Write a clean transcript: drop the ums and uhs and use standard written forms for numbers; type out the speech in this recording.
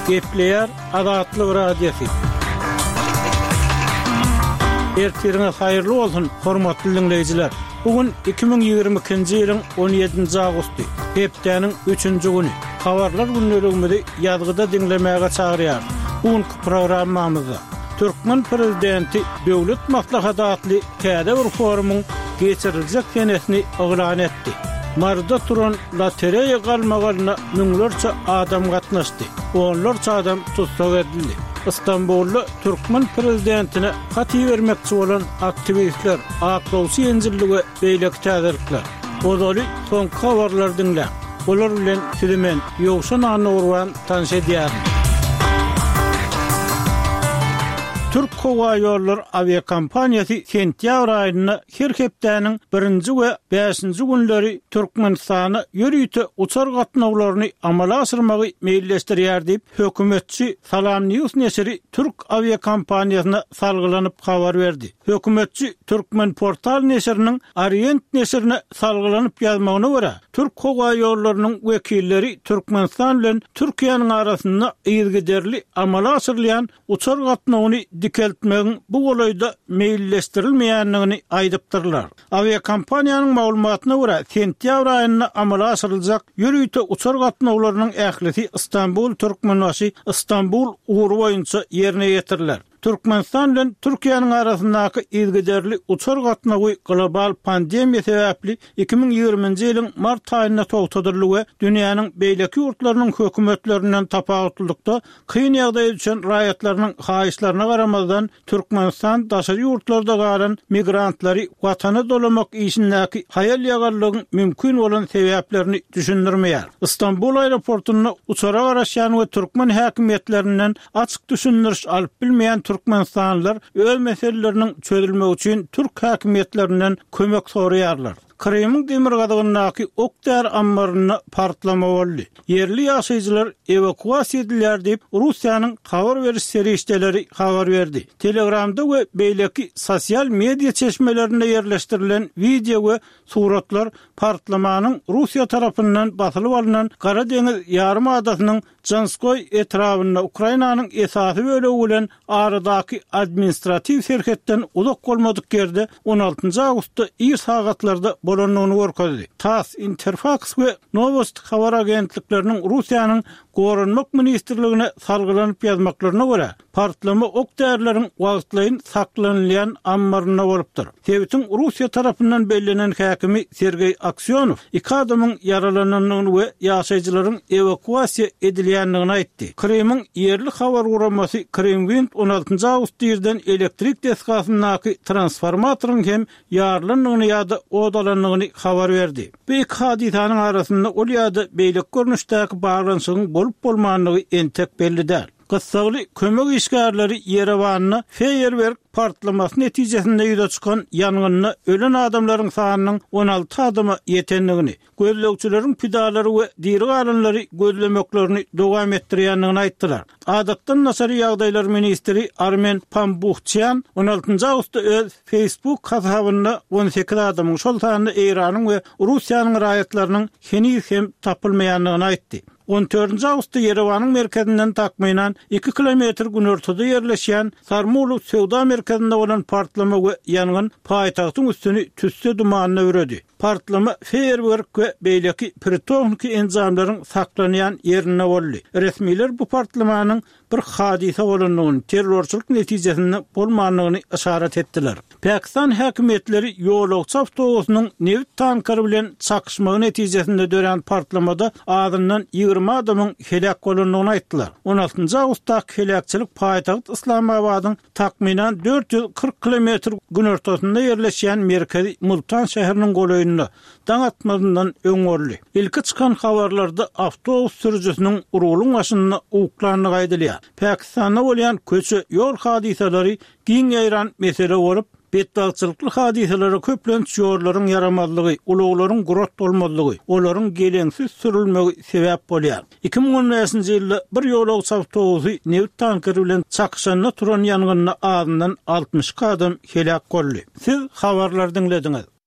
Gepleyer Azatlyk Radiosu. Ertiriniz hayırlı olsun, hormatly dinleyijiler. Bugün 2022-nji ýylyň 17-nji agusty, hepdeniň 3-nji güni. Habarlar günneligimizi ýazgyda dinlemäge çagyrýar. Bugünkü programmamyzda Türkmen prezidenti Döwlet Maslahaty adly käde bir forumyň geçiriljek senesini oglan etdi. Marda turan lotereýa galmagalyna müňlerçe adam gatnaşdy. Onlarça adam tutsak edildi. İstanbul'da Türkmen prezidentine hati vermekçi olan aktivistler aklawsy ýenjilligi beýleki täzirlikler. Odaly soňky habarlar dinle. Olar bilen sizimen ýogşan anurwan tanış edýär. Türk Hava Yolları aviakompaniyasi sentýabr aýyna her hepdeniň 1-nji we 5-nji günleri Türkmenistana ýörüýte uçar gatnawlaryny amala asyrmagy meýilleşdirýär diýip hökümetçi Salam News nesiri Türk aviakompaniýasyna salgylanyp habar berdi. Hökümetçi Türkmen portal nesiriniň Orient nesirine salgylanyp ýazmagyna görä, Türk Hava Yollarınyň wekilleri Türkmenistan bilen Türkiýanyň arasynda ýygyderli amala asyrlayan uçar gatnawyny dikeltmegiň bu golaýda meýilleşdirilmeýänligini aýdypdyrlar. Aviakompaniýanyň maglumatyna görä, sentýabr aýyna amala asyryljak ýörüýte uçar gatnawlarynyň ählisi Istanbul Türkmenbaşy Istanbul uğuru boýunça ýerine ýetirilýär. Türkmenistan bilen Türkiýanyň arasyndaky ýygyderli uçar gatnawy global pandemiýa sebäpli 2020-nji ýylyň mart aýyna togtadyrly we dünýäniň beýleki ýurtlarynyň hökümetlerinden tapagutlykda kyn ýagdaýa düşen raýatlarynyň haýyşlaryna garamazdan Türkmenistan daşary ýurtlarda galan migrantlary watana dolamak işindäki haýal ýagarlygyň mümkin bolan sebäplerini düşündirmeýär. Istanbul aeroportuna uçara garaşan we Türkmen häkimetlerinden açyk düşündiriş alyp bilmeýän Türkmenistanlılar öz meselelerini çözülmek için Türk hakimiyetlerinden kömek soraýarlar. Kremň demir gadygynyňky okdar ammaryna partlama boldy. Yerli ýaşaýjylar evakuasiýa edilýär diýip Russiýanyň habar beriş serişdeleri habar berdi. Telegramda we beýleki sosial media çeşmelerinde ýerleşdirilen video we suratlar partlamanyň Russiýa tarapyndan basylyp alynan Gara deňiz ýarym adasynyň Janskoy etrafynda Ukrainanyň esasy bölegi bilen aradaky administrativ serhetden uzak bolmadyk ýerde 16-njy awgustda ýer sagatlarda bolanyny görkezdi. TASS, Interfax we Novost habar agentlikleriniň Russiýanyň Gorunmak ministrligine salgylanyp ýazmaklaryna görä, partlama okdärleriň wagtlaýyn saklanylýan ammaryna bolupdyr. Sebäbiň Russiýa tarapyndan bellenen häkimi Sergey Aksyonov 2 adamyň yaralananyny we ýaşaýjylaryň evakuasiýa edilýänligini aýtdy. Kremň yerli habar guramasy Kremwind 16-njy awgust ýerden elektrik deskasynyň transformatoryň hem ýarlanyny ýa-da odalanyny habar berdi. Bu iki hadisanyň arasynda ol ýa-da beýlek görnüşdäki baglanyşyň bolup bolmanlygy entek belli däl. Gysgaly kömek işgärleri Yerewanyna feýerwerk partlamasy netijesinde ýüze çykan ýangynna ölen adamlaryň sanynyň 16 adama ýetenligini, gözlegçileriň pidalary we diri galanlary gözlemeklerini dowam etdirýänligini aýtdylar. Adatdan nasar ýagdaýlar ministri Armen Pambuchyan 16-njy awgustda öz Facebook hasabyna 18 adamyň şol sanyny Iranyň we Russiýanyň raýatlarynyň hem tapylmaýanlygyny aýtdy. 14-nji awgustda Yerewanyň merkezinden takmaýan 2 kilometr günörtüde ýerleşýän Sarmulu Sewda merkezinde bolan partlama we ýangyn paýtagtyň üstüni tüsse dumanyna öredi. Partlama feýerwerk we beýleki pirotechnik enzamlaryň saklanýan ýerine boldy. Resmiler bu partlamanyň bir hadisa bolanlygyny, terrorçylyk netijesinde bolmanlygyny işaret etdiler. Pakistan häkimetleri ýolagçy awtobusynyň neft tankary bilen çakışmagy netijesinde dören partlamada adından 20 adamyň helak bolanlygyny aýtdylar. 16-njy awgustda helakçylyk paýtagyt Islamabadyň takminan 440 kilometr günörtüsinde ýerleşýän merkezi Multan şäheriniň golaýynda daň atmasyndan öňörli. Ilki çykan habarlarda awtobus sürücüsiniň urulun başyna uklanyny gaýdylýar. Pakistanda bolýan köçe ýol hadisalary giň ýaýran mesele bolup, bedbagçylykly hadiselere köplenç ýorlaryň yaramazlygy, uluglaryň gurat bolmalygy, olaryň gelensiz sürülmegi sebäp bolýar. 2015-nji ýylda bir ýolagçy awtobusy neft tankeri bilen çakışanyna turan ýangyna azyndan 60 adam helak boldy. Siz habarlar dinlediňiz.